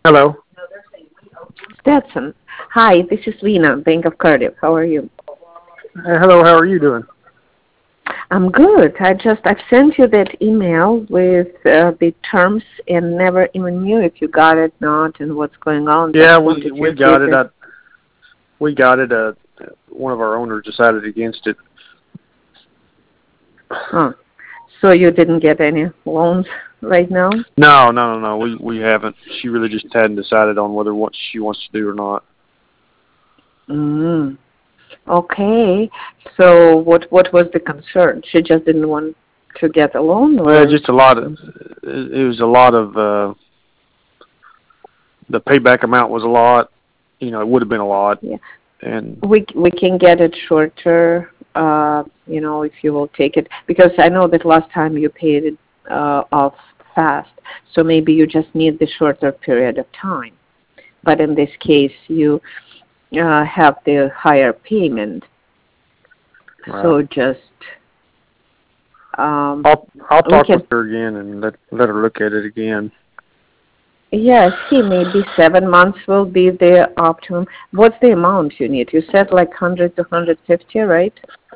Hello. Stetson. Hi, this is Lena, Bank of Cardiff. How are you? Hello, how are you doing? I'm good. I've sent you that email with the terms and never even knew if you got it not and what's going on. Just Yeah, we wanted you we to see got if it. it. We got it. One of our owners decided against it. Huh. So you didn't get any loans right now? No. We haven't. She really just hadn't decided on whether what she wants to do or not. Mm. Okay. So what was the concern? She just didn't want to get a loan, Well, or just a lot of. It was a lot of. The payback amount was a lot. It would have been a lot, yeah. and We can get it shorter, if you will take it, because I know that last time you paid it off fast, so maybe you just need the shorter period of time. But in this case, you have the higher payment, right. so just um, I'll we talk can. with her again and let her look at it again. Yeah, see, maybe 7 months will be the optimum. What's the amount you need? You said like 100 to 150, right?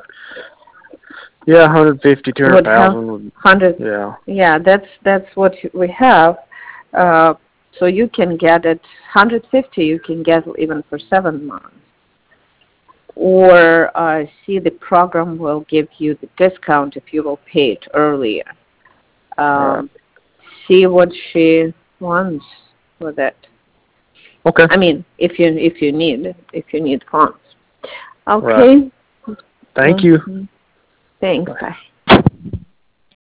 Yeah, 150, two hundred Would have thousand would. 100. Yeah. Yeah, that's what we have. Uh, so you can get it 150. You can get even for 7 months. Or see, the program will give you the discount if you will pay it earlier. Right. Um, see what she wants with it. Okay. I mean, if you need funds. Right. Okay. Thank you. Mm-hmm. Thanks. Bye. Bye.